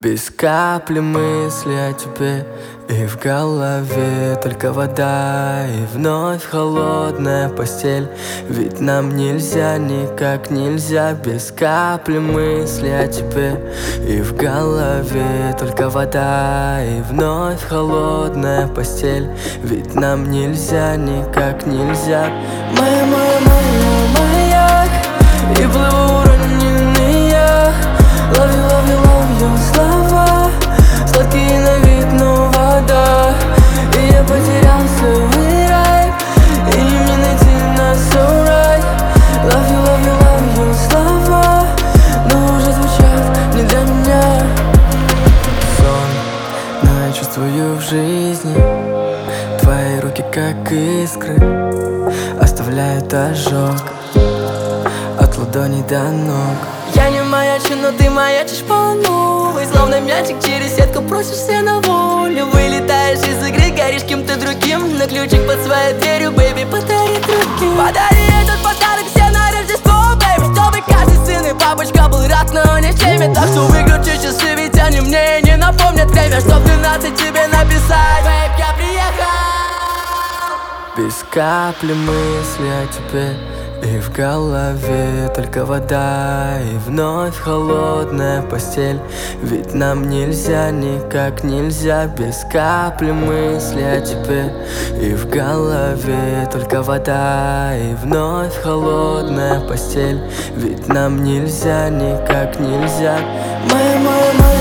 Без капли мысли о тебе, и в голове только вода, и вновь холодная постель. Ведь нам нельзя, никак нельзя. Без капли мысли о тебе, и в голове только вода, и вновь холодная постель. Ведь нам нельзя, никак нельзя. Моя, моя, моя, маяк, и плыву уроненный я. Love you, love you, love you, слова сладкие на вид, но вода. И я потерял свой рай, и мне найти нас so right. Love you, love you, love you, слова, но уже звучат не для меня. Сон, но я чувствую в жизни твои руки как искры, оставляют ожог от ладоней до ног. Я не маячу, но ты маячишь по новой. Словно мячик через сетку просишься на волю. Вылетаешь из игры, горишь кем-то другим. На ключик под своей дверью, бэйби, подари руки. Подари этот подарок все на Рождество, бэйби, чтобы каждый сын и папочка был рад, но не в теме. Так что выключи часы, ведь они мне не напомнят время, чтоб 12 тебе написать. Бэйб, я приехал. Без капли мысли о тебе, и в голове только вода, и вновь холодная постель. Ведь нам нельзя, никак нельзя. Без капли мысли о тебе, и в голове только вода, и вновь холодная постель. Ведь нам нельзя, никак нельзя. Моя, моя, моя.